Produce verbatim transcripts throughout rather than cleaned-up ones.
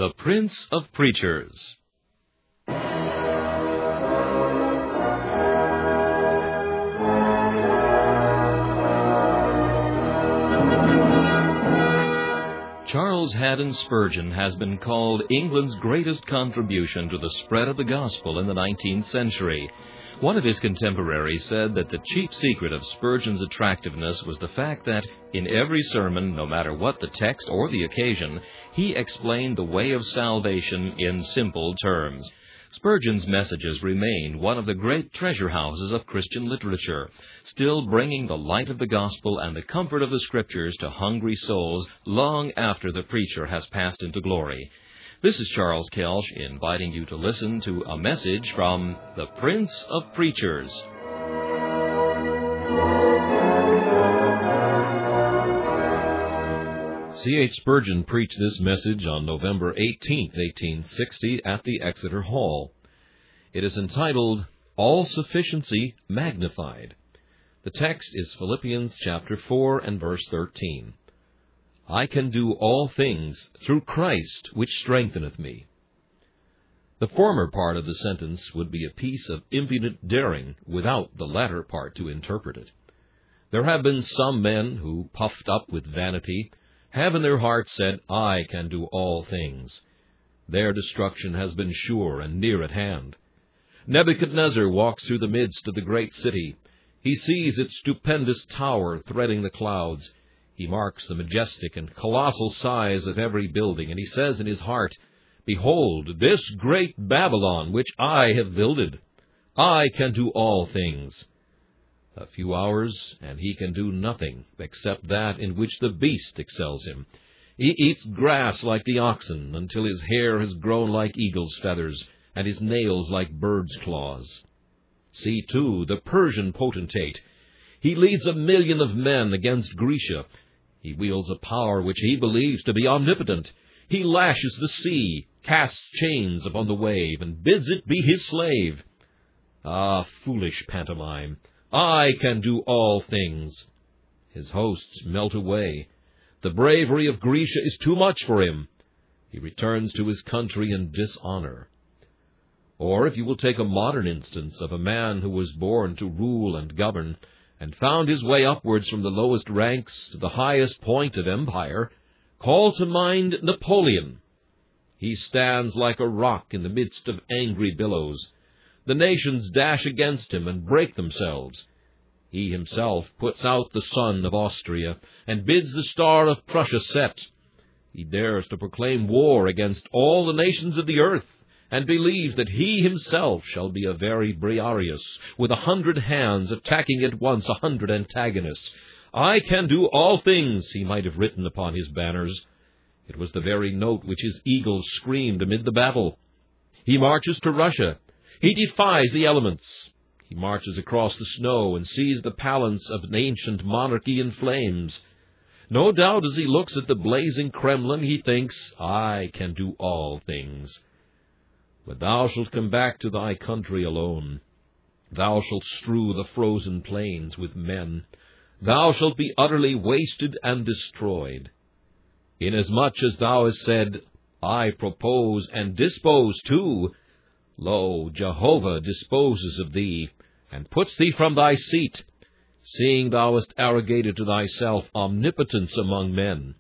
The Prince of Preachers. Charles Haddon Spurgeon has been called England's greatest contribution to the spread of the gospel in the nineteenth century. One of his contemporaries said that the chief secret of Spurgeon's attractiveness was the fact that, in every sermon, no matter what the text or the occasion, he explained the way of salvation in simple terms. Spurgeon's messages remain one of the great treasure houses of Christian literature, still bringing the light of the gospel and the comfort of the Scriptures to hungry souls long after the preacher has passed into glory. This is Charles Kelsch inviting you to listen to a message from the Prince of Preachers. C H Spurgeon preached this message on November eighteenth, eighteen sixty, at the Exeter Hall. It is entitled, All Sufficiency Magnified. The text is Philippians chapter four and verse thirteen. I can do all things through Christ which strengtheneth me. The former part of the sentence would be a piece of impudent daring without the latter part to interpret it. There have been some men who, puffed up with vanity, have in their hearts said, I can do all things. Their destruction has been sure and near at hand. Nebuchadnezzar walks through the midst of the great city. He sees its stupendous tower threading the clouds. He marks the majestic and colossal size of every building, and he says in his heart, Behold, this great Babylon which I have builded. I can do all things. A few hours, and he can do nothing except that in which the beast excels him. He eats grass like the oxen until his hair has grown like eagle's feathers, and his nails like bird's claws. See, too, the Persian potentate. He leads a million of men against Grecia. He wields a power which he believes to be omnipotent. He lashes the sea, casts chains upon the wave, and bids it be his slave. Ah, foolish pantomime! I can do all things. His hosts melt away. The bravery of Grecia is too much for him. He returns to his country in dishonor. Or if you will take a modern instance of a man who was born to rule and govern, and found his way upwards from the lowest ranks to the highest point of empire, call to mind Napoleon. He stands like a rock in the midst of angry billows. The nations dash against him and break themselves. He himself puts out the sun of Austria, and bids the star of Prussia set. He dares to proclaim war against all the nations of the earth, and believes that he himself shall be a very Briareus, with a hundred hands attacking at once a hundred antagonists. I can do all things, he might have written upon his banners. It was the very note which his eagles screamed amid the battle. He marches to Russia. He defies the elements. He marches across the snow and sees the palace of an ancient monarchy in flames. No doubt as he looks at the blazing Kremlin, he thinks, I can do all things. But thou shalt come back to thy country alone. Thou shalt strew the frozen plains with men. Thou shalt be utterly wasted and destroyed. Inasmuch as thou hast said, I propose and dispose too, lo, Jehovah disposes of thee, and puts thee from thy seat, seeing thou hast arrogated to thyself omnipotence among men.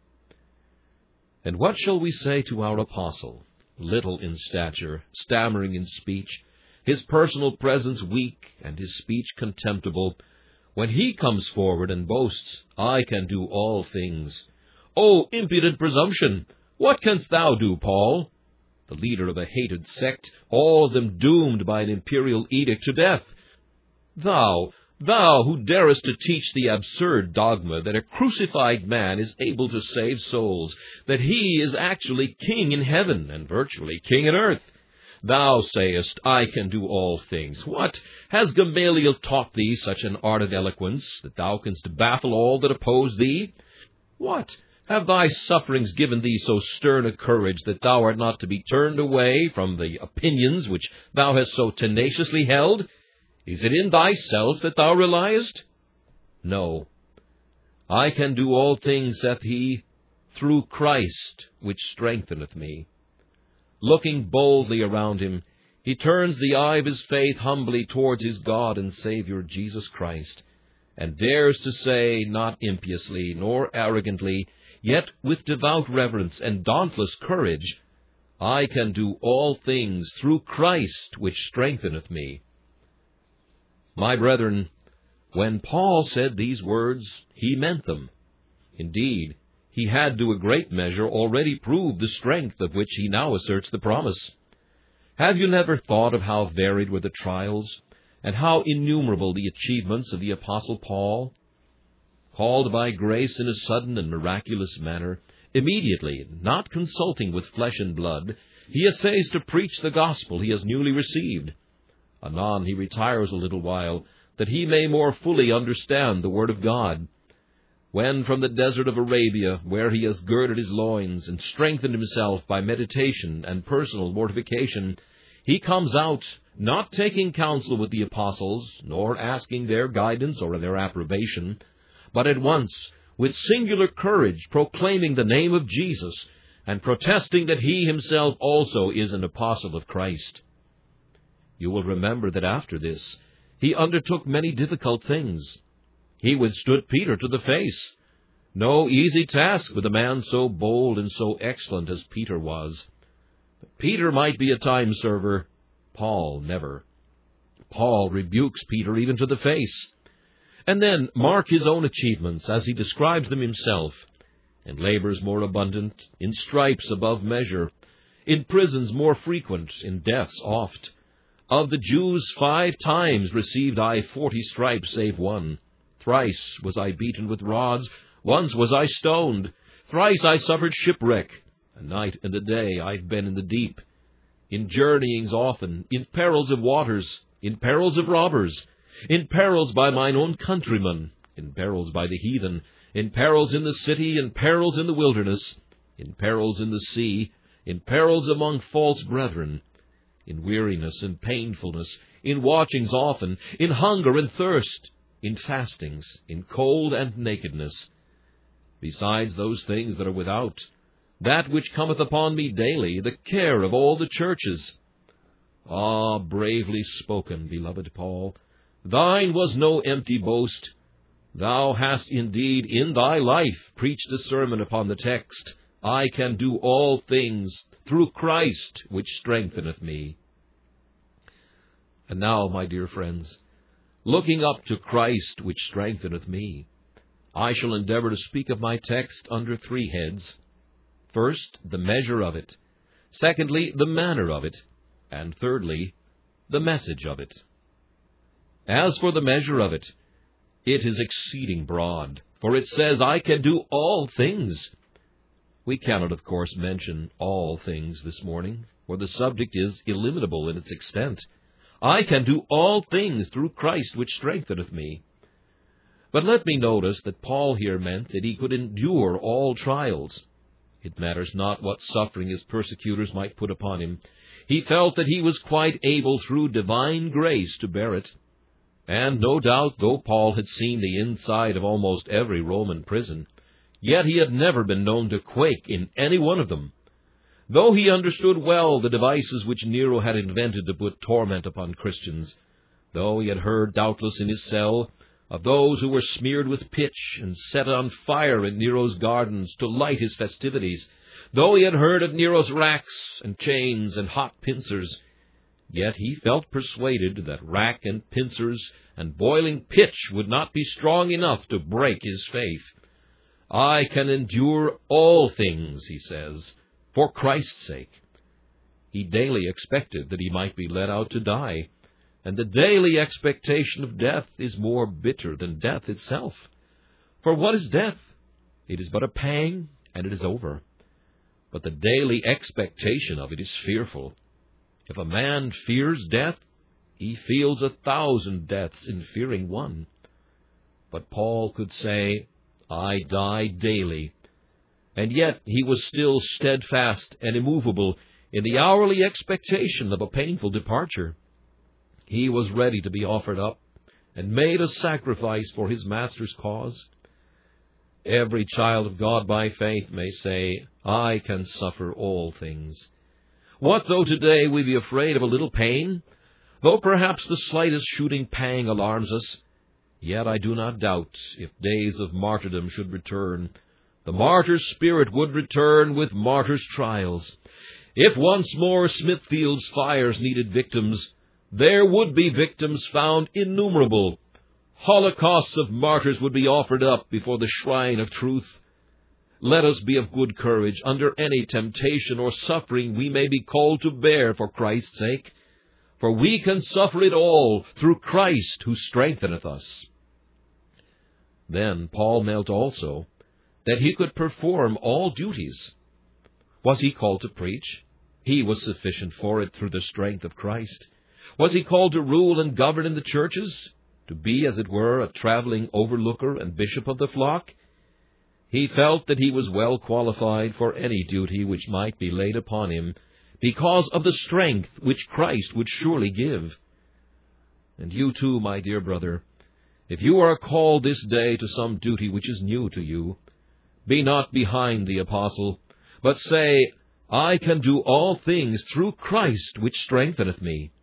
And what shall we say to our apostle? Little in stature, stammering in speech, his personal presence weak, and his speech contemptible, when he comes forward and boasts, I can do all things. O impudent presumption! What canst thou do, Paul? The leader of a hated sect, all of them doomed by an imperial edict to death. Thou, thou who darest to teach the absurd dogma that a crucified man is able to save souls, that he is actually king in heaven and virtually king in earth. Thou sayest, I can do all things. What? Has Gamaliel taught thee such an art of eloquence, that thou canst baffle all that oppose thee? What? Have thy sufferings given thee so stern a courage that thou art not to be turned away from the opinions which thou hast so tenaciously held? Is it in thyself that thou reliest? No. I can do all things, saith he, through Christ which strengtheneth me. Looking boldly around him, he turns the eye of his faith humbly towards his God and Savior Jesus Christ, and dares to say, not impiously nor arrogantly, yet with devout reverence and dauntless courage, I can do all things through Christ which strengtheneth me. My brethren, when Paul said these words, he meant them. Indeed, he had to a great measure already proved the strength of which he now asserts the promise. Have you never thought of how varied were the trials, and how innumerable the achievements of the Apostle Paul? Called by grace in a sudden and miraculous manner, immediately, not consulting with flesh and blood, he essays to preach the gospel he has newly received. Anon he retires a little while, that he may more fully understand the word of God. When from the desert of Arabia, where he has girded his loins and strengthened himself by meditation and personal mortification, he comes out, not taking counsel with the apostles, nor asking their guidance or their approbation, but at once, with singular courage, proclaiming the name of Jesus, and protesting that he himself also is an apostle of Christ. You will remember that after this, he undertook many difficult things. He withstood Peter to the face. No easy task with a man so bold and so excellent as Peter was. But Peter might be a time server, Paul never. Paul rebukes Peter even to the face. And then mark his own achievements as he describes them himself. In labors more abundant, in stripes above measure, in prisons more frequent, in deaths oft. Of the Jews five times received I forty stripes save one. Thrice was I beaten with rods, once was I stoned. Thrice I suffered shipwreck. A night and a day I've been in the deep. In journeyings often, in perils of waters, in perils of robbers, in perils by mine own countrymen, in perils by the heathen, in perils in the city, in perils in the wilderness, in perils in the sea, in perils among false brethren, in weariness and painfulness, in watchings often, in hunger and thirst, in fastings, in cold and nakedness, besides those things that are without, that which cometh upon me daily, the care of all the churches. Ah, bravely spoken, beloved Paul! Thine was no empty boast. Thou hast indeed in thy life preached a sermon upon the text, I can do all things through Christ which strengtheneth me. And now, my dear friends, looking up to Christ which strengtheneth me, I shall endeavor to speak of my text under three heads. First, the measure of it. Secondly, the manner of it. And thirdly, the message of it. As for the measure of it, it is exceeding broad, for it says, I can do all things. We cannot, of course, mention all things this morning, for the subject is illimitable in its extent. I can do all things through Christ which strengtheneth me. But let me notice that Paul here meant that he could endure all trials. It matters not what suffering his persecutors might put upon him. He felt that he was quite able through divine grace to bear it. And no doubt, though Paul had seen the inside of almost every Roman prison, yet he had never been known to quake in any one of them. Though he understood well the devices which Nero had invented to put torment upon Christians, though he had heard, doubtless in his cell, of those who were smeared with pitch and set on fire in Nero's gardens to light his festivities, though he had heard of Nero's racks and chains and hot pincers, yet he felt persuaded that rack and pincers and boiling pitch would not be strong enough to break his faith. I can endure all things, he says, for Christ's sake. He daily expected that he might be led out to die, and the daily expectation of death is more bitter than death itself. For what is death? It is but a pang, and it is over. But the daily expectation of it is fearful. If a man fears death, he feels a thousand deaths in fearing one. But Paul could say, I die daily. And yet he was still steadfast and immovable in the hourly expectation of a painful departure. He was ready to be offered up and made a sacrifice for his Master's cause. Every child of God by faith may say, I can suffer all things. What though today we be afraid of a little pain? Though perhaps the slightest shooting pang alarms us, yet I do not doubt, if days of martyrdom should return, the martyr's spirit would return with martyr's trials. If once more Smithfield's fires needed victims, there would be victims found innumerable. Holocausts of martyrs would be offered up before the shrine of truth. Let us be of good courage under any temptation or suffering we may be called to bear for Christ's sake, for we can suffer it all through Christ who strengtheneth us. Then Paul meant also that he could perform all duties. Was he called to preach? He was sufficient for it through the strength of Christ. Was he called to rule and govern in the churches? To be, as it were, a traveling overlooker and bishop of the flock? He felt that he was well qualified for any duty which might be laid upon him, because of the strength which Christ would surely give. And you too, my dear brother, if you are called this day to some duty which is new to you, be not behind the apostle, but say, I can do all things through Christ which strengtheneth me.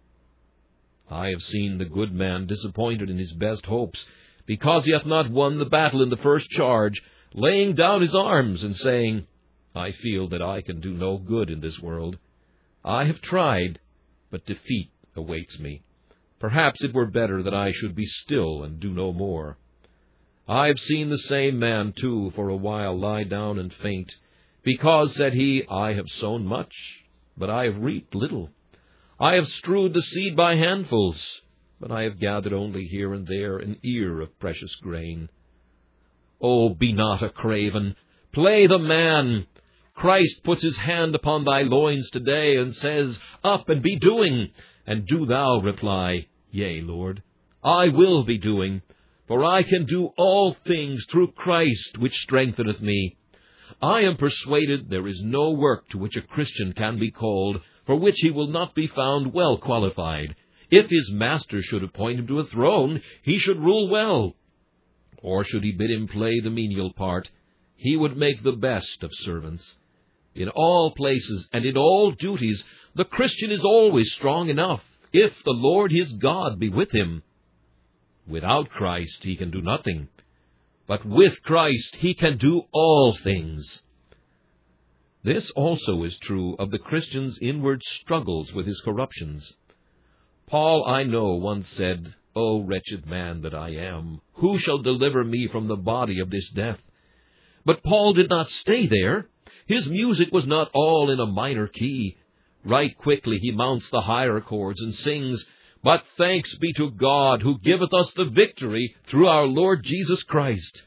I have seen the good man disappointed in his best hopes, because he hath not won the battle in the first charge, laying down his arms and saying, I feel that I can do no good in this world. I have tried, but defeat awaits me. Perhaps it were better that I should be still and do no more. I have seen the same man, too, for a while lie down and faint, because, said he, I have sown much, but I have reaped little. I have strewed the seed by handfuls, but I have gathered only here and there an ear of precious grain. Oh, be not a craven. Play the man. Christ puts his hand upon thy loins today and says, Up and be doing. And do thou reply, Yea, Lord, I will be doing, for I can do all things through Christ which strengtheneth me. I am persuaded there is no work to which a Christian can be called, for which he will not be found well qualified. If his master should appoint him to a throne, he should rule well. Or should he bid him play the menial part, he would make the best of servants. In all places and in all duties, the Christian is always strong enough, if the Lord his God be with him. Without Christ he can do nothing, but with Christ he can do all things. This also is true of the Christian's inward struggles with his corruptions. Paul, I know, once said, O wretched man that I am, who shall deliver me from the body of this death? But Paul did not stay there. His music was not all in a minor key. Right quickly he mounts the higher chords and sings, But thanks be to God, who giveth us the victory through our Lord Jesus Christ.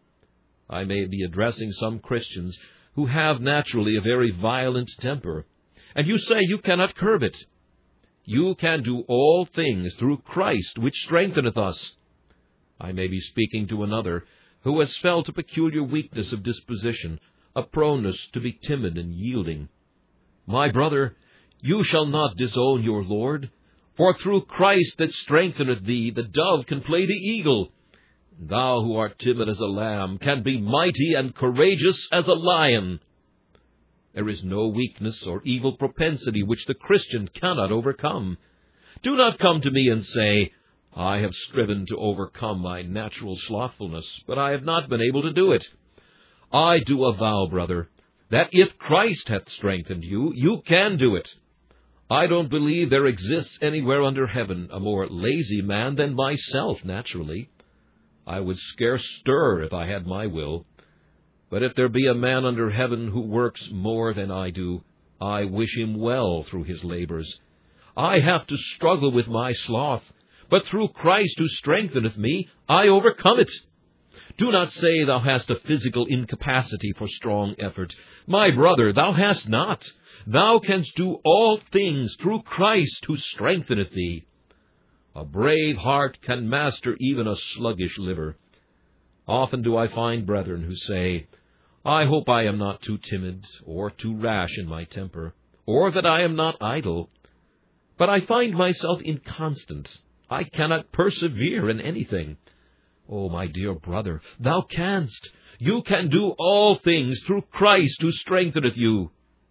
I may be addressing some Christians who have naturally a very violent temper, and you say you cannot curb it. You can do all things through Christ which strengtheneth us. I may be speaking to another who has felt a peculiar weakness of disposition, a proneness to be timid and yielding. My brother, you shall not disown your Lord, for through Christ that strengtheneth thee, the dove can play the eagle. Thou who art timid as a lamb can be mighty and courageous as a lion. There is no weakness or evil propensity which the Christian cannot overcome. Do not come to me and say, I have striven to overcome my natural slothfulness, but I have not been able to do it. I do avow, brother, that if Christ hath strengthened you, you can do it. I don't believe there exists anywhere under heaven a more lazy man than myself, naturally. I would scarce stir if I had my will. But if there be a man under heaven who works more than I do, I wish him well through his labors. I have to struggle with my sloth, but through Christ who strengtheneth me, I overcome it. Do not say thou hast a physical incapacity for strong effort. My brother, thou hast not. Thou canst do all things through Christ who strengtheneth thee. A brave heart can master even a sluggish liver. Often do I find brethren who say, I hope I am not too timid or too rash in my temper, or that I am not idle. But I find myself inconstant. I cannot persevere in anything. Oh, my dear brother, thou canst. You can do all things through Christ who strengtheneth you.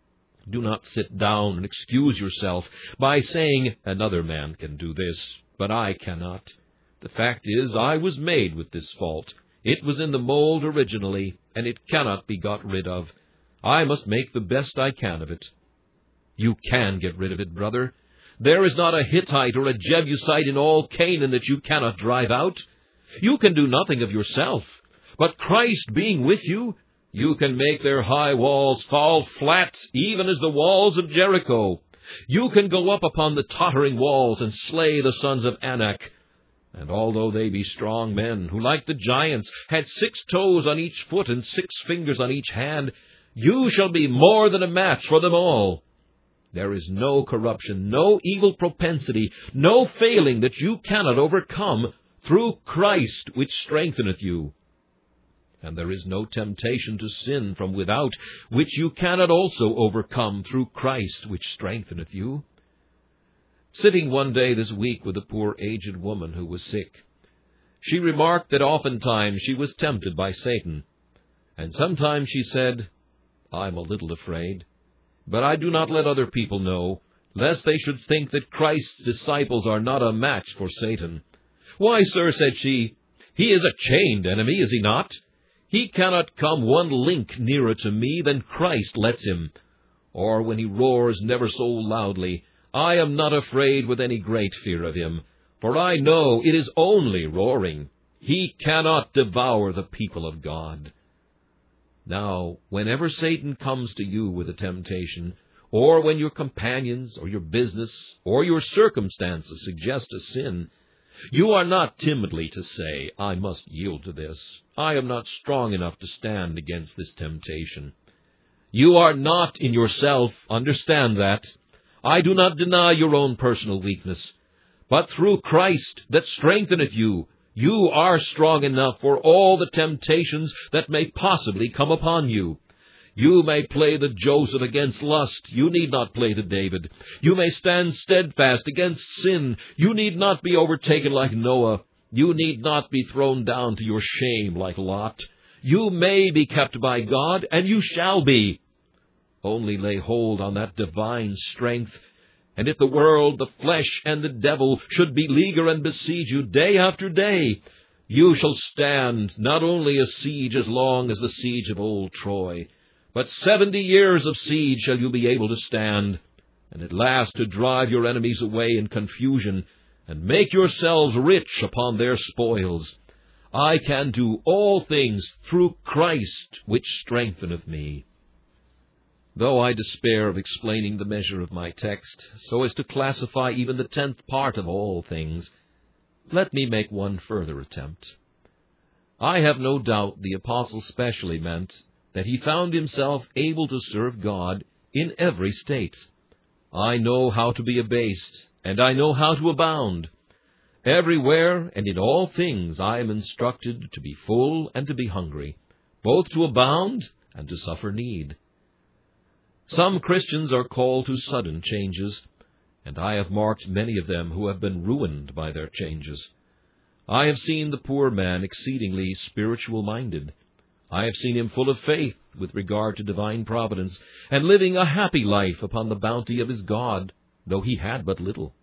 Do not sit down and excuse yourself by saying, another man can do this, but I cannot. The fact is, I was made with this fault. It was in the mold originally, and it cannot be got rid of. I must make the best I can of it. You can get rid of it, brother. There is not a Hittite or a Jebusite in all Canaan that you cannot drive out. You can do nothing of yourself, but Christ being with you, you can make their high walls fall flat, even as the walls of Jericho. You can go up upon the tottering walls and slay the sons of Anak. And although they be strong men, who like the giants had six toes on each foot and six fingers on each hand, you shall be more than a match for them all. There is no corruption, no evil propensity, no failing that you cannot overcome through Christ which strengtheneth you. And there is no temptation to sin from without, which you cannot also overcome through Christ which strengtheneth you. Sitting one day this week with a poor aged woman who was sick, she remarked that oftentimes she was tempted by Satan, and sometimes she said, I'm a little afraid, but I do not let other people know, lest they should think that Christ's disciples are not a match for Satan. Why, sir, said she, he is a chained enemy, is he not? He cannot come one link nearer to me than Christ lets him. Or when he roars never so loudly, I am not afraid with any great fear of him, for I know it is only roaring. He cannot devour the people of God. Now, whenever Satan comes to you with a temptation, or when your companions, or your business, or your circumstances suggest a sin, you are not timidly to say, I must yield to this. I am not strong enough to stand against this temptation. You are not in yourself, understand that. I do not deny your own personal weakness. But through Christ that strengtheneth you, you are strong enough for all the temptations that may possibly come upon you. You may play the Joseph against lust. You need not play the David. You may stand steadfast against sin. You need not be overtaken like Noah. You need not be thrown down to your shame like Lot. You may be kept by God, and you shall be. Only lay hold on that divine strength, and if the world, the flesh, and the devil should beleaguer and besiege you day after day, you shall stand not only a siege as long as the siege of old Troy, but seventy years of siege shall you be able to stand, and at last to drive your enemies away in confusion, and make yourselves rich upon their spoils. I can do all things through Christ which strengtheneth me. Though I despair of explaining the measure of my text, so as to classify even the tenth part of all things, let me make one further attempt. I have no doubt the apostle specially meant that he found himself able to serve God in every state. I know how to be abased, and I know how to abound. Everywhere and in all things I am instructed to be full and to be hungry, both to abound and to suffer need. Some Christians are called to sudden changes, and I have marked many of them who have been ruined by their changes. I have seen the poor man exceedingly spiritual-minded. I have seen him full of faith with regard to divine providence, and living a happy life upon the bounty of his God, though he had but little.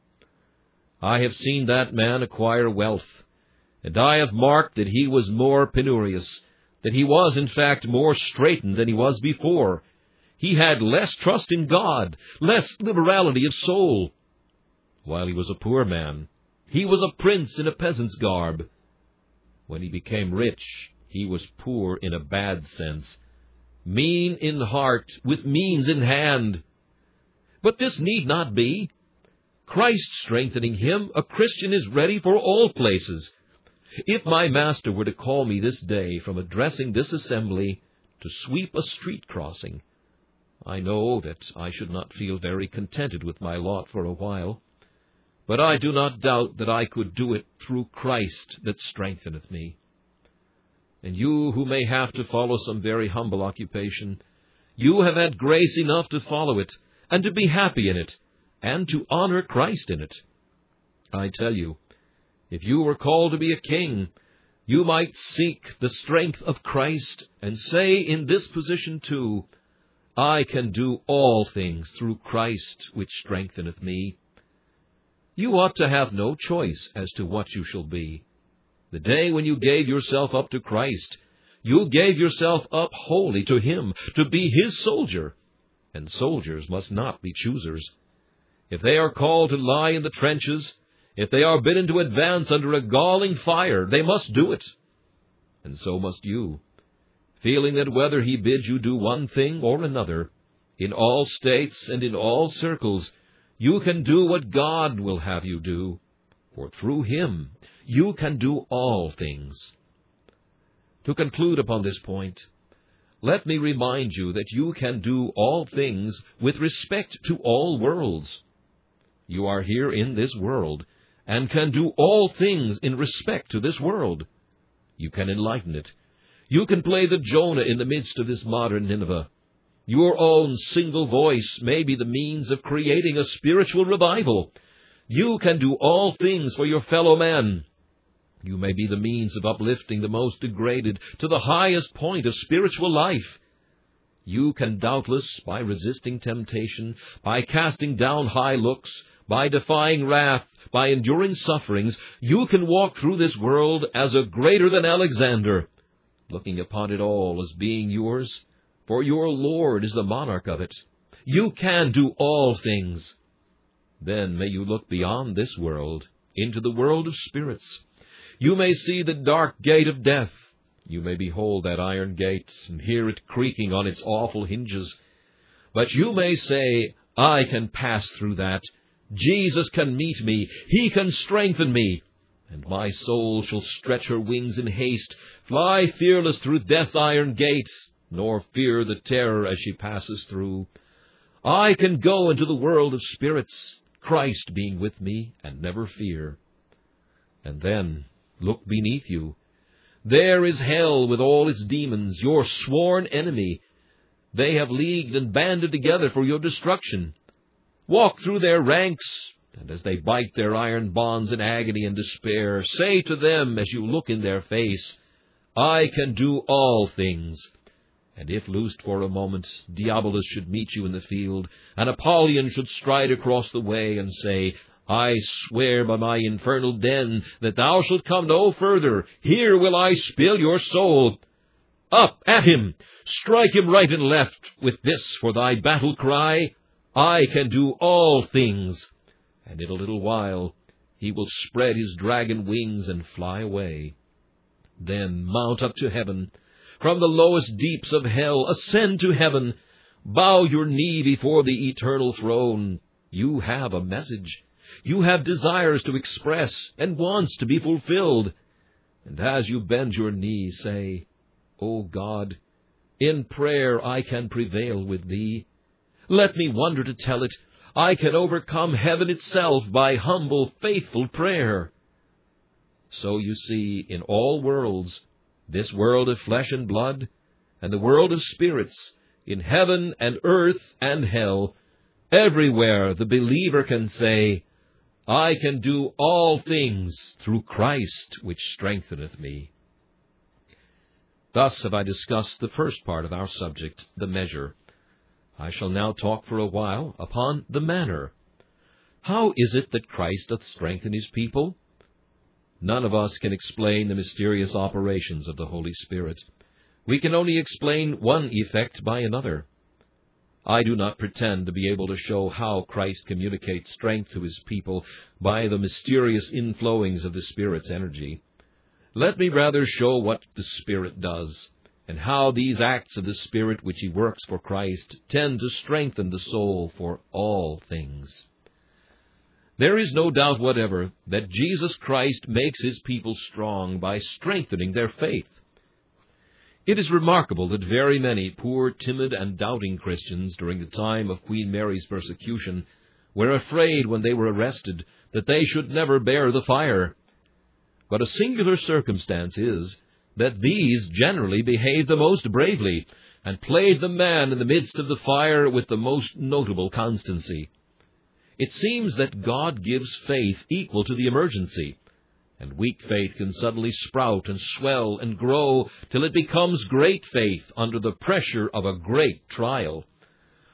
I have seen that man acquire wealth, and I have marked that he was more penurious, that he was, in fact, more straitened than he was before. He had less trust in God, less liberality of soul. While he was a poor man, he was a prince in a peasant's garb. When he became rich, he was poor in a bad sense, mean in heart, with means in hand. But this need not be. Christ strengthening him, a Christian is ready for all places. If my master were to call me this day from addressing this assembly to sweep a street crossing, I know that I should not feel very contented with my lot for a while, but I do not doubt that I could do it through Christ that strengtheneth me. And you who may have to follow some very humble occupation, you have had grace enough to follow it, and to be happy in it, and to honor Christ in it. I tell you, if you were called to be a king, you might seek the strength of Christ, and say in this position too, I can do all things through Christ which strengtheneth me. You ought to have no choice as to what you shall be. The day when you gave yourself up to Christ, you gave yourself up wholly to Him, to be His soldier. And soldiers must not be choosers. If they are called to lie in the trenches, if they are bidden to advance under a galling fire, they must do it. And so must you, feeling that whether He bids you do one thing or another, in all states and in all circles, you can do what God will have you do, for through Him you can do all things. To conclude upon this point, let me remind you that you can do all things with respect to all worlds. You are here in this world, and can do all things in respect to this world. You can enlighten it. You can play the Jonah in the midst of this modern Nineveh. Your own single voice may be the means of creating a spiritual revival. You can do all things for your fellow man. You may be the means of uplifting the most degraded to the highest point of spiritual life. You can doubtless, by resisting temptation, by casting down high looks, by defying wrath, by enduring sufferings, you can walk through this world as a greater than Alexander, looking upon it all as being yours, for your Lord is the monarch of it. You can do all things. Then may you look beyond this world, into the world of spirits. You may see the dark gate of death. You may behold that iron gate and hear it creaking on its awful hinges. But you may say, I can pass through that. Jesus can meet me. He can strengthen me. And my soul shall stretch her wings in haste, fly fearless through death's iron gate, nor fear the terror as she passes through. I can go into the world of spirits, Christ being with me, and never fear. And then look beneath you. There is hell with all its demons, your sworn enemy. They have leagued and banded together for your destruction. Walk through their ranks, and as they bite their iron bonds in agony and despair, say to them as you look in their face, I can do all things. And if loosed for a moment, Diabolus should meet you in the field, and Apollyon should stride across the way and say, I swear by my infernal den that thou shalt come no further. Here will I spill your soul. Up at him! Strike him right and left with this for thy battle cry, I can do all things. And in a little while he will spread his dragon wings and fly away. Then mount up to heaven. From the lowest deeps of hell ascend to heaven. Bow your knee before the eternal throne. You have a message. You have desires to express and wants to be fulfilled. And as you bend your knee, say, O God, in prayer I can prevail with Thee. Let me wonder to tell it, I can overcome heaven itself by humble, faithful prayer. So you see, in all worlds, this world of flesh and blood, and the world of spirits, in heaven and earth and hell, everywhere the believer can say, I can do all things through Christ which strengtheneth me. Thus have I discussed the first part of our subject, the measure. I shall now talk for a while upon the manner. How is it that Christ doth strengthen His people? None of us can explain the mysterious operations of the Holy Spirit. We can only explain one effect by another. I do not pretend to be able to show how Christ communicates strength to His people by the mysterious inflowings of the Spirit's energy. Let me rather show what the Spirit does, and how these acts of the Spirit which He works for Christ tend to strengthen the soul for all things. There is no doubt whatever that Jesus Christ makes His people strong by strengthening their faith. It is remarkable that very many poor, timid, and doubting Christians during the time of Queen Mary's persecution were afraid when they were arrested that they should never bear the fire. But a singular circumstance is that these generally behaved the most bravely, and played the man in the midst of the fire with the most notable constancy. It seems that God gives faith equal to the emergency, and weak faith can suddenly sprout and swell and grow till it becomes great faith under the pressure of a great trial.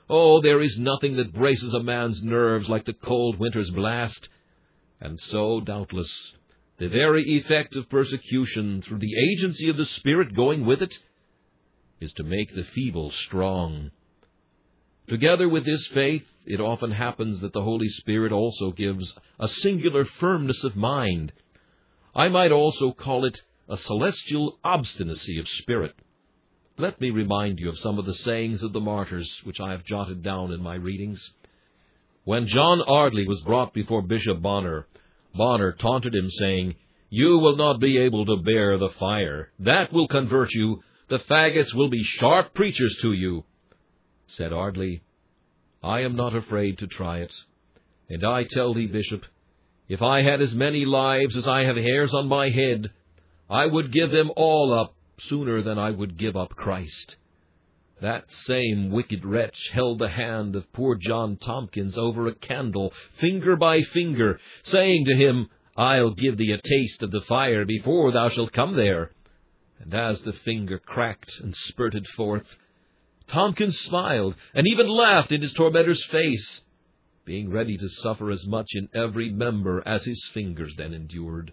Oh, there is nothing that braces a man's nerves like the cold winter's blast. And so, doubtless, the very effect of persecution, through the agency of the Spirit going with it, is to make the feeble strong. Together with this faith, it often happens that the Holy Spirit also gives a singular firmness of mind. I might also call it a celestial obstinacy of spirit. Let me remind you of some of the sayings of the martyrs, which I have jotted down in my readings. When John Ardley was brought before Bishop Bonner, Bonner taunted him, saying, "You will not be able to bear the fire. That will convert you. The faggots will be sharp preachers to you." Said Ardley, "I am not afraid to try it. And I tell thee, Bishop, if I had as many lives as I have hairs on my head, I would give them all up sooner than I would give up Christ." That same wicked wretch held the hand of poor John Tompkins over a candle, finger by finger, saying to him, "I'll give thee a taste of the fire before thou shalt come there." And as the finger cracked and spurted forth, Tompkins smiled and even laughed in his tormentor's face, being ready to suffer as much in every member as his fingers then endured.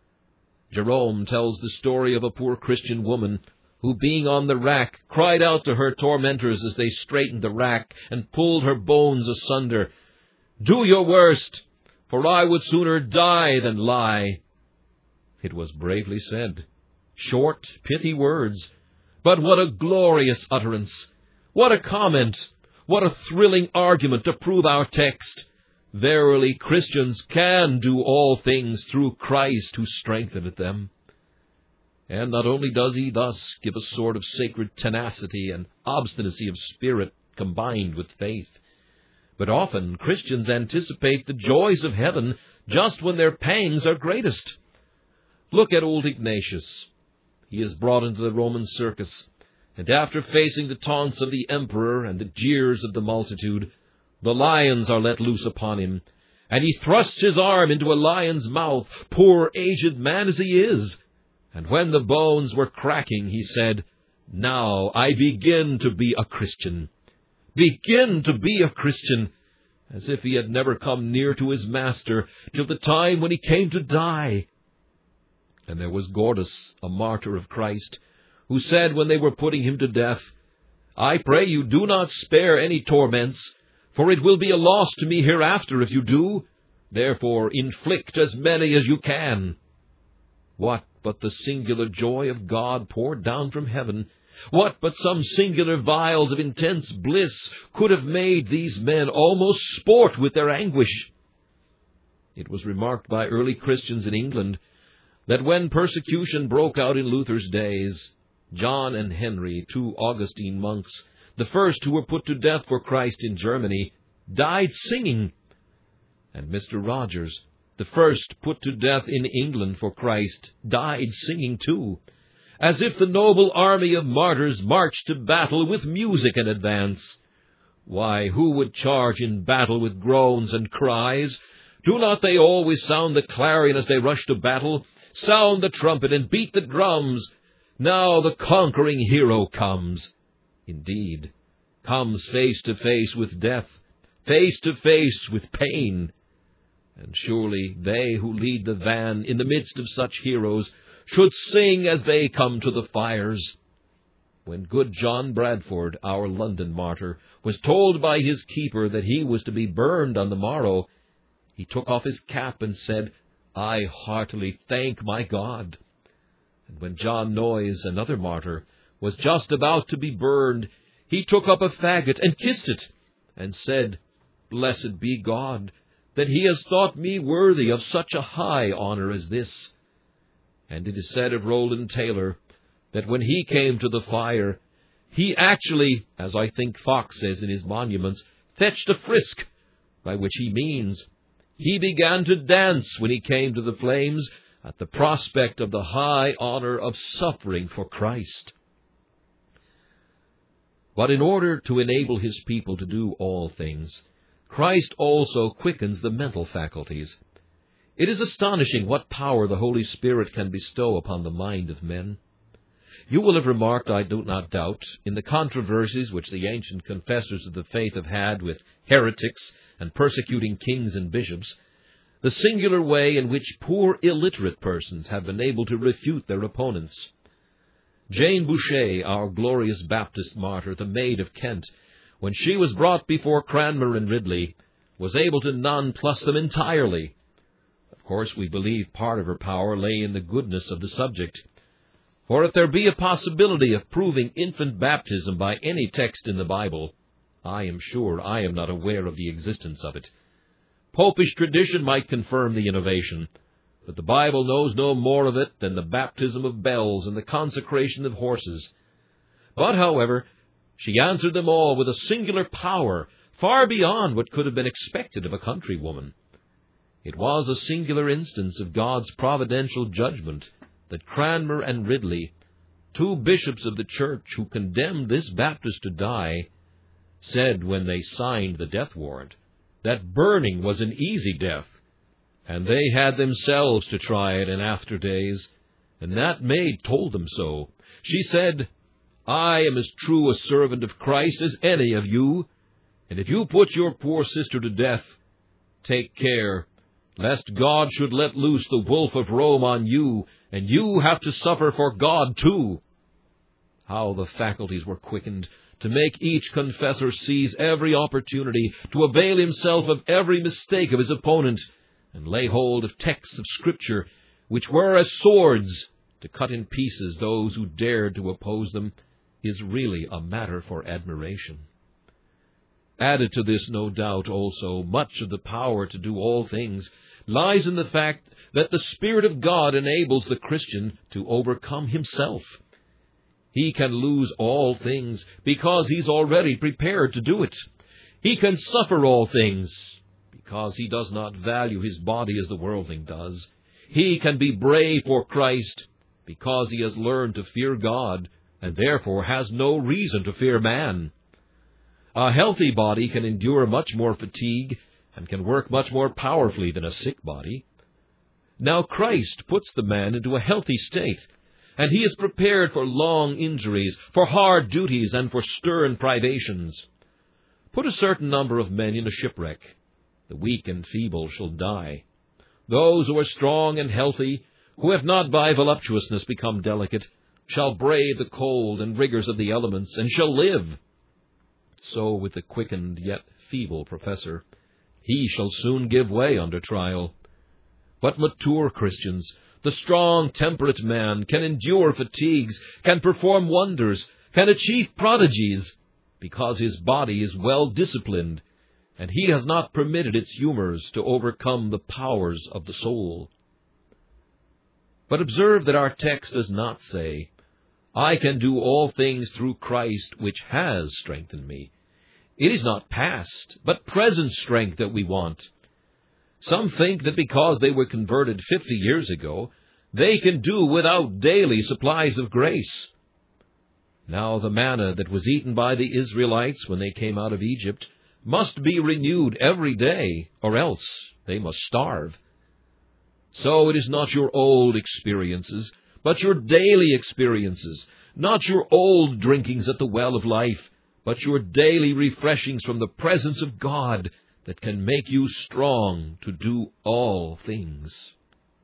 Jerome tells the story of a poor Christian woman who, being on the rack, cried out to her tormentors as they straightened the rack and pulled her bones asunder, "Do your worst, for I would sooner die than lie." It was bravely said. Short, pithy words, but what a glorious utterance! What a comment! What a thrilling argument to prove our text! Verily, Christians can do all things through Christ who strengtheneth them. And not only does he thus give a sort of sacred tenacity and obstinacy of spirit combined with faith, but often Christians anticipate the joys of heaven just when their pangs are greatest. Look at old Ignatius. He is brought into the Roman circus, and after facing the taunts of the emperor and the jeers of the multitude, the lions are let loose upon him, and he thrusts his arm into a lion's mouth, poor aged man as he is. And when the bones were cracking, he said, "Now I begin to be a Christian. Begin to be a Christian," as if he had never come near to his master till the time when he came to die. And there was Gordus, a martyr of Christ, who said when they were putting him to death, "I pray you do not spare any torments, for it will be a loss to me hereafter if you do. Therefore inflict as many as you can." What but the singular joy of God poured down from heaven, what but some singular vials of intense bliss could have made these men almost sport with their anguish? It was remarked by early Christians in England that when persecution broke out in Luther's days, John and Henry, two Augustine monks, the first who were put to death for Christ in Germany, died singing. And Mister Rogers, the first put to death in England for Christ, died singing too, as if the noble army of martyrs marched to battle with music in advance. Why, who would charge in battle with groans and cries? Do not they always sound the clarion as they rush to battle? Sound the trumpet and beat the drums. Now the conquering hero comes. Indeed, comes face to face with death, face to face with pain. And surely they who lead the van in the midst of such heroes should sing as they come to the fires. When good John Bradford, our London martyr, was told by his keeper that he was to be burned on the morrow, he took off his cap and said, "I heartily thank my God." And when John Noyes, another martyr, was just about to be burned, he took up a faggot and kissed it, and said, "Blessed be God, that he has thought me worthy of such a high honor as this." And it is said of Roland Taylor that when he came to the fire, he actually, as I think Fox says in his monuments, fetched a frisk, by which he means he began to dance when he came to the flames at the prospect of the high honor of suffering for Christ. But in order to enable his people to do all things, Christ also quickens the mental faculties. It is astonishing what power the Holy Spirit can bestow upon the mind of men. You will have remarked, I do not doubt, in the controversies which the ancient confessors of the faith have had with heretics and persecuting kings and bishops, the singular way in which poor illiterate persons have been able to refute their opponents. Jane Boucher, our glorious Baptist martyr, the Maid of Kent, when she was brought before Cranmer and Ridley, was able to nonplus them entirely. Of course, we believe part of her power lay in the goodness of the subject. For if there be a possibility of proving infant baptism by any text in the Bible, I am sure I am not aware of the existence of it. Popish tradition might confirm the innovation, but the Bible knows no more of it than the baptism of bells and the consecration of horses. But, however, she answered them all with a singular power far beyond what could have been expected of a countrywoman. It was a singular instance of God's providential judgment that Cranmer and Ridley, two bishops of the church who condemned this Baptist to die, said when they signed the death warrant that burning was an easy death, and they had themselves to try it in after days, and that maid told them so. She said, I am as true a servant of Christ as any of you, and if you put your poor sister to death, take care, lest God should let loose the wolf of Rome on you, and you have to suffer for God too. How the faculties were quickened to make each confessor seize every opportunity to avail himself of every mistake of his opponent, and lay hold of texts of Scripture which were as swords to cut in pieces those who dared to oppose them, is really a matter for admiration. Added to this, no doubt, also, much of the power to do all things lies in the fact that the Spirit of God enables the Christian to overcome himself. He can lose all things because he's already prepared to do it. He can suffer all things because he does not value his body as the worldling does. He can be brave for Christ because he has learned to fear God and therefore has no reason to fear man. A healthy body can endure much more fatigue and can work much more powerfully than a sick body. Now Christ puts the man into a healthy state, and he is prepared for long injuries, for hard duties, and for stern privations. Put a certain number of men in a shipwreck. The weak and feeble shall die. Those who are strong and healthy, who have not by voluptuousness become delicate, shall brave the cold and rigors of the elements, and shall live. So with the quickened yet feeble professor, he shall soon give way under trial. But mature Christians, the strong, temperate man, can endure fatigues, can perform wonders, can achieve prodigies, because his body is well disciplined, and he has not permitted its humors to overcome the powers of the soul. But observe that our text does not say, I can do all things through Christ which has strengthened me. It is not past, but present strength that we want. Some think that because they were converted fifty years ago, they can do without daily supplies of grace. Now the manna that was eaten by the Israelites when they came out of Egypt must be renewed every day, or else they must starve. So it is not your old experiences, but your daily experiences, not your old drinkings at the well of life, but your daily refreshings from the presence of God that can make you strong to do all things.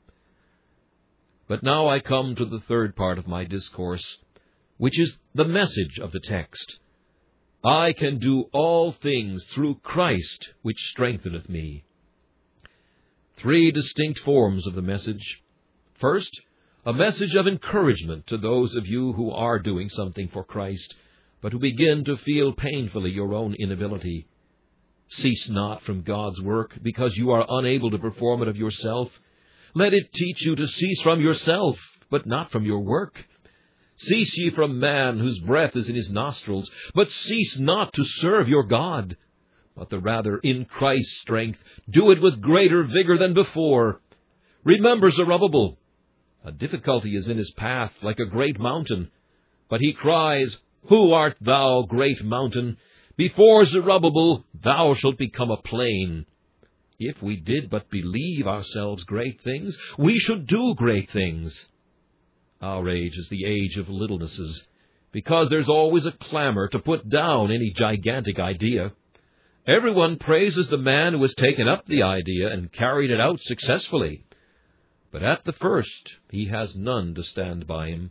But now I come to the third part of my discourse, which is the message of the text. I can do all things through Christ which strengtheneth me. Three distinct forms of the message. First, a message of encouragement to those of you who are doing something for Christ, but who begin to feel painfully your own inability. Cease not from God's work because you are unable to perform it of yourself. Let it teach you to cease from yourself, but not from your work. Cease ye from man whose breath is in his nostrils, but cease not to serve your God. But the rather in Christ's strength do it with greater vigor than before. Remember Zerubbabel. A difficulty is in his path like a great mountain. But he cries, Who art thou, great mountain? Before Zerubbabel thou shalt become a plain. If we did but believe ourselves great things, we should do great things. Our age is the age of littlenesses, because there's always a clamor to put down any gigantic idea. Everyone praises the man who has taken up the idea and carried it out successfully. But at the first, he has none to stand by him.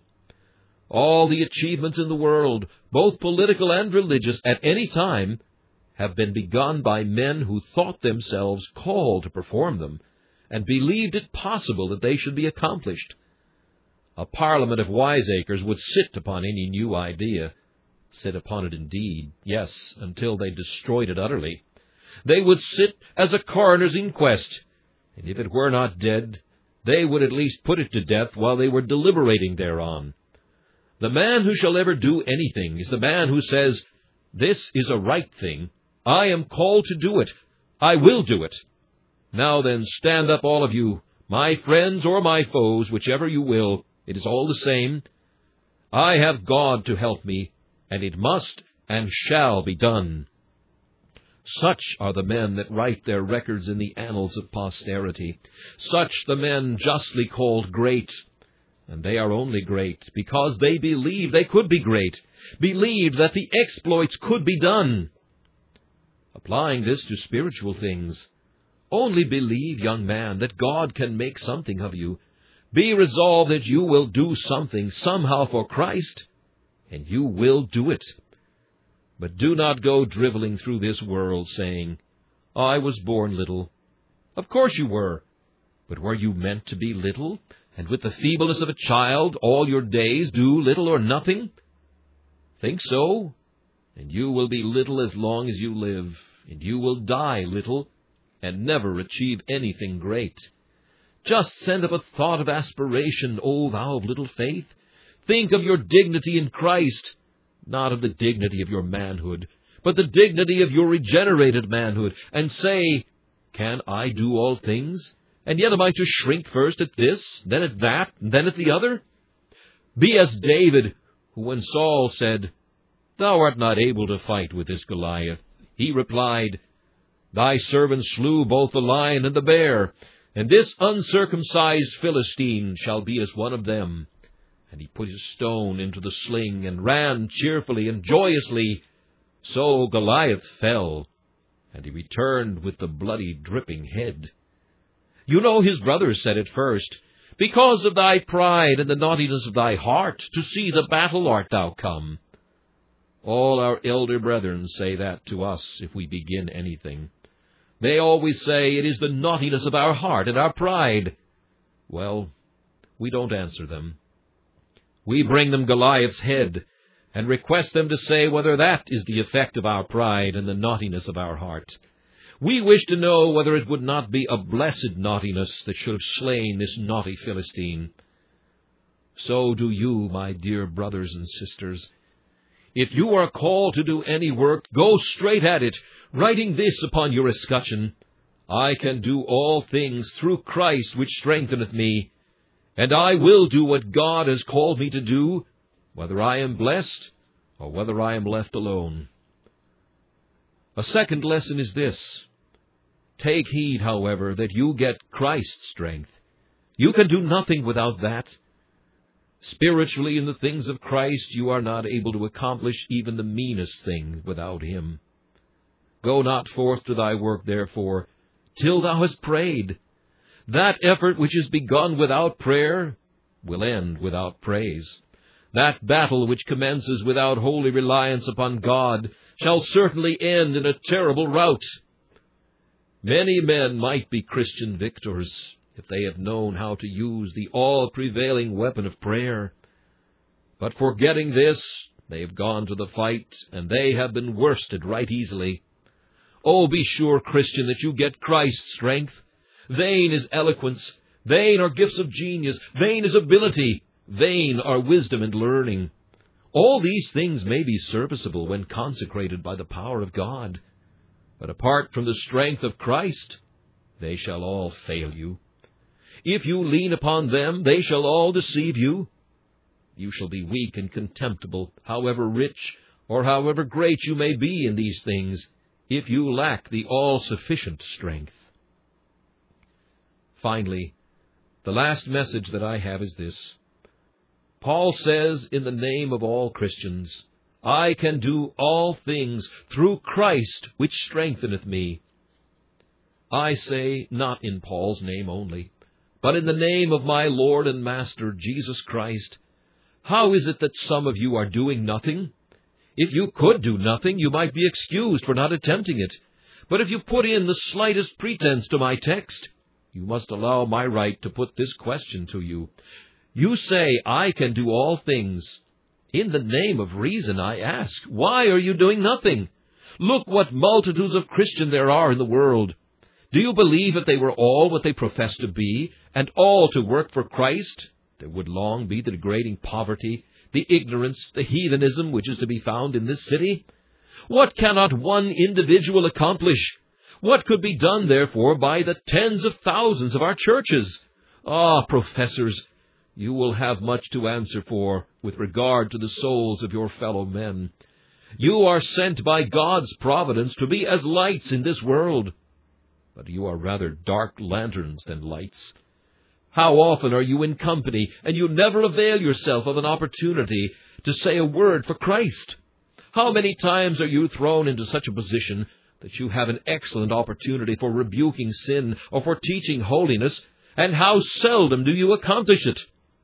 All the achievements in the world, both political and religious, at any time, have been begun by men who thought themselves called to perform them, and believed it possible that they should be accomplished. A parliament of wiseacres would sit upon any new idea, sit upon it indeed, yes, until they destroyed it utterly. They would sit as a coroner's inquest, and if it were not dead, they would at least put it to death while they were deliberating thereon. The man who shall ever do anything is the man who says, "This is a right thing. I am called to do it. I will do it. Now then, stand up, all of you, my friends or my foes, whichever you will. It is all the same. I have God to help me, and it must and shall be done." Such are the men that write their records in the annals of posterity. Such the men justly called great. And they are only great because they believed they could be great, believed that the exploits could be done. Applying this to spiritual things, only believe, young man, that God can make something of you. Be resolved that you will do something somehow for Christ, and you will do it. But do not go driveling through this world saying, "I was born little." Of course you were. But were you meant to be little, and with the feebleness of a child all your days do little or nothing? Think so, and you will be little as long as you live, and you will die little, and never achieve anything great. Just send up a thought of aspiration, O thou of little faith. Think of your dignity in Christ, not of the dignity of your manhood, but the dignity of your regenerated manhood, and say, "Can I do all things? And yet am I to shrink first at this, then at that, and then at the other?" Be as David, who when Saul said, "Thou art not able to fight with this Goliath," he replied, "Thy servant slew both the lion and the bear, and this uncircumcised Philistine shall be as one of them." And he put his stone into the sling, and ran cheerfully and joyously. So Goliath fell, and he returned with the bloody, dripping head. You know his brothers said at first, "Because of thy pride and the naughtiness of thy heart, to see the battle art thou come." All our elder brethren say that to us if we begin anything. They always say it is the naughtiness of our heart and our pride. Well, we don't answer them. We bring them Goliath's head, and request them to say whether that is the effect of our pride and the naughtiness of our heart. We wish to know whether it would not be a blessed naughtiness that should have slain this naughty Philistine. So do you, my dear brothers and sisters. If you are called to do any work, go straight at it, writing this upon your escutcheon: "I can do all things through Christ which strengtheneth me, and I will do what God has called me to do, whether I am blessed or whether I am left alone." A second lesson is this. Take heed, however, that you get Christ's strength. You can do nothing without that. Spiritually, in the things of Christ, you are not able to accomplish even the meanest thing without Him. Go not forth to thy work, therefore, till thou hast prayed. That effort which is begun without prayer will end without praise. That battle which commences without holy reliance upon God shall certainly end in a terrible rout. Many men might be Christian victors if they had known how to use the all-prevailing weapon of prayer. But forgetting this, they have gone to the fight, and they have been worsted right easily. Oh, be sure, Christian, that you get Christ's strength. Vain is eloquence, vain are gifts of genius, vain is ability, vain are wisdom and learning. All these things may be serviceable when consecrated by the power of God, but apart from the strength of Christ, they shall all fail you. If you lean upon them, they shall all deceive you. You shall be weak and contemptible, however rich or however great you may be in these things, if you lack the all-sufficient strength. Finally, the last message that I have is this. Paul says, in the name of all Christians, I can do all things through Christ which strengtheneth me. I say, not in Paul's name only, but in the name of my Lord and Master, Jesus Christ. How is it that some of you are doing nothing? If you could do nothing, you might be excused for not attempting it. But if you put in the slightest pretense to my text, you must allow my right to put this question to you. You say, I can do all things. In the name of reason, I ask, why are you doing nothing? Look what multitudes of Christians there are in the world. Do you believe if they were all what they profess to be, and all to work for Christ, there would long be the degrading poverty, the ignorance, the heathenism which is to be found in this city? What cannot one individual accomplish? What could be done, therefore, by the tens of thousands of our churches? Ah, professors, you will have much to answer for with regard to the souls of your fellow men. You are sent by God's providence to be as lights in this world, but you are rather dark lanterns than lights. How often are you in company, and you never avail yourself of an opportunity to say a word for Christ? How many times are you thrown into such a position that you have an excellent opportunity for rebuking sin or for teaching holiness, and how seldom do you accomplish it?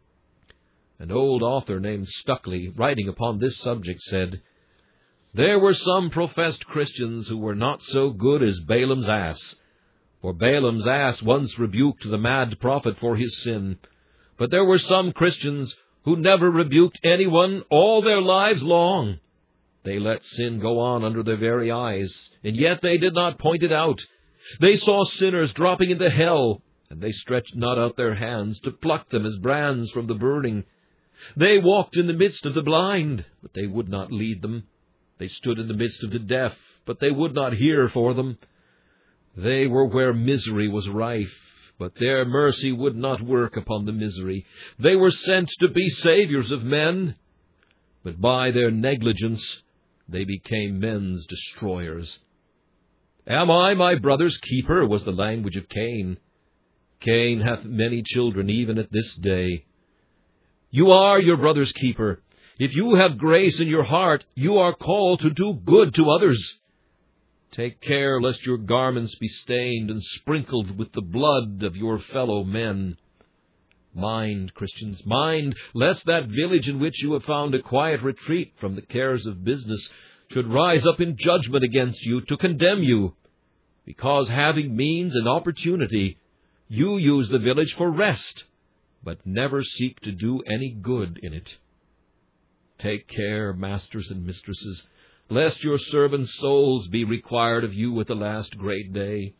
An old author named Stuckley, writing upon this subject, said, There were some professed Christians who were not so good as Balaam's ass. For Balaam's ass once rebuked the mad prophet for his sin. But there were some Christians who never rebuked anyone all their lives long. They let sin go on under their very eyes, and yet they did not point it out. They saw sinners dropping into hell, and they stretched not out their hands to pluck them as brands from the burning. They walked in the midst of the blind, but they would not lead them. They stood in the midst of the deaf, but they would not hear for them. They were where misery was rife, but their mercy would not work upon the misery. They were sent to be saviors of men, but by their negligence they became men's destroyers. Am I my brother's keeper, was the language of Cain. Cain hath many children even at this day. You are your brother's keeper. If you have grace in your heart, you are called to do good to others. Take care lest your garments be stained and sprinkled with the blood of your fellow men. Mind, Christians, mind, lest that village in which you have found a quiet retreat from the cares of business should rise up in judgment against you to condemn you, because having means and opportunity, you use the village for rest, but never seek to do any good in it. Take care, masters and mistresses, lest your servants' souls be required of you at the last great day.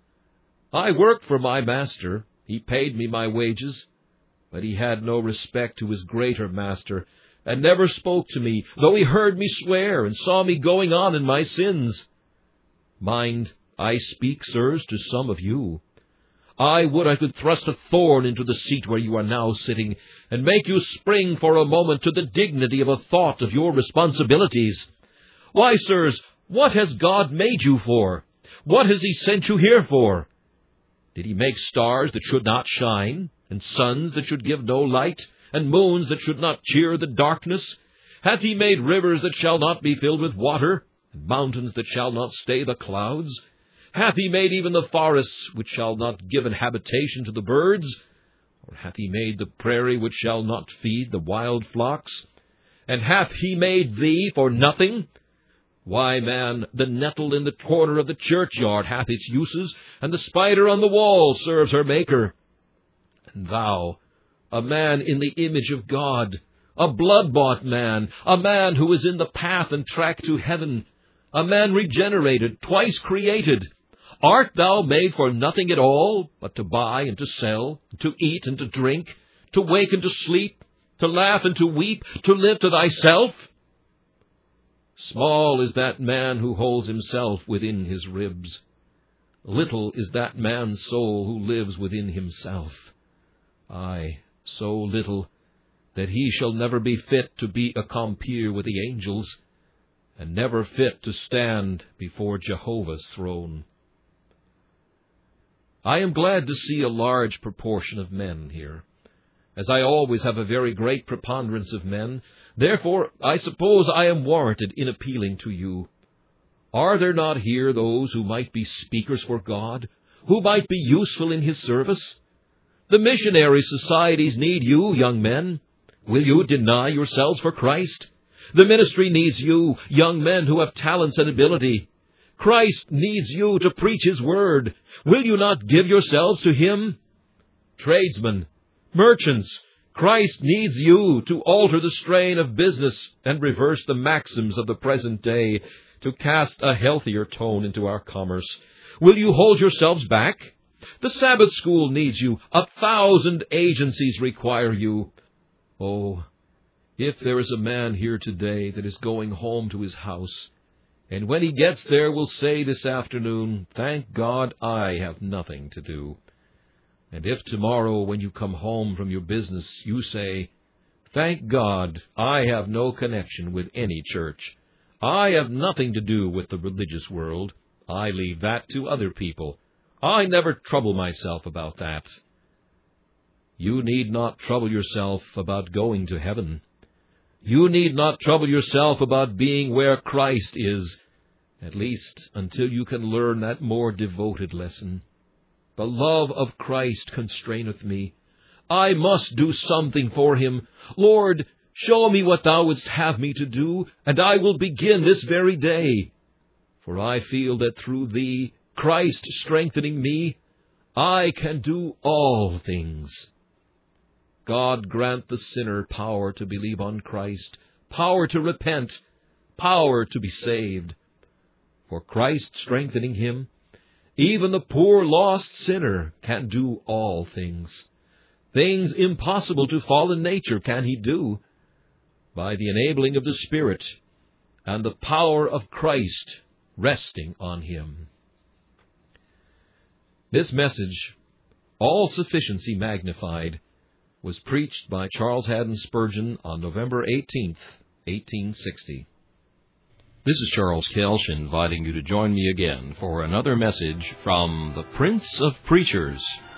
I worked for my master. He paid me my wages, but he had no respect to his greater master, and never spoke to me, though he heard me swear and saw me going on in my sins. Mind, I speak, sirs, to some of you. I would I could thrust a thorn into the seat where you are now sitting, and make you spring for a moment to the dignity of a thought of your responsibilities. Why, sirs, what has God made you for? What has he sent you here for? Did he make stars that should not shine, and suns that should give no light, and moons that should not cheer the darkness? Hath he made rivers that shall not be filled with water, and mountains that shall not stay the clouds? Hath he made even the forests which shall not give an habitation to the birds? Or hath he made the prairie which shall not feed the wild flocks? And hath he made thee for nothing? Why, man, the nettle in the corner of the churchyard hath its uses, and the spider on the wall serves her maker. And thou, a man in the image of God, a blood-bought man, a man who is in the path and track to heaven, a man regenerated, twice created, art thou made for nothing at all, but to buy and to sell, to eat and to drink, to wake and to sleep, to laugh and to weep, to live to thyself? Small is that man who holds himself within his ribs. Little is that man's soul who lives within himself. Aye, so little that he shall never be fit to be a compeer with the angels, and never fit to stand before Jehovah's throne. I am glad to see a large proportion of men here, as I always have a very great preponderance of men. Therefore, I suppose I am warranted in appealing to you. Are there not here those who might be speakers for God, who might be useful in His service? The missionary societies need you, young men. Will you deny yourselves for Christ? The ministry needs you, young men who have talents and ability. Christ needs you to preach His word. Will you not give yourselves to Him? Tradesmen, merchants, Christ needs you to alter the strain of business and reverse the maxims of the present day, to cast a healthier tone into our commerce. Will you hold yourselves back? The Sabbath school needs you. A thousand agencies require you. Oh, if there is a man here today that is going home to his house, and when he gets there will say this afternoon, "Thank God I have nothing to do." And if tomorrow when you come home from your business you say, "Thank God I have no connection with any church. I have nothing to do with the religious world. I leave that to other people. I never trouble myself about that." You need not trouble yourself about going to heaven. You need not trouble yourself about being where Christ is, at least until you can learn that more devoted lesson. The love of Christ constraineth me. I must do something for Him. Lord, show me what Thou wouldst have me to do, and I will begin this very day. For I feel that through Thee, Christ strengthening me, I can do all things. God grant the sinner power to believe on Christ, power to repent, power to be saved. For Christ strengthening him, even the poor lost sinner can do all things. Things impossible to fallen nature can he do, by the enabling of the Spirit and the power of Christ resting on him. This message, All Sufficiency Magnified, was preached by Charles Haddon Spurgeon on November eighteenth, eighteen sixty. This is Charles Kelsch inviting you to join me again for another message from the Prince of Preachers,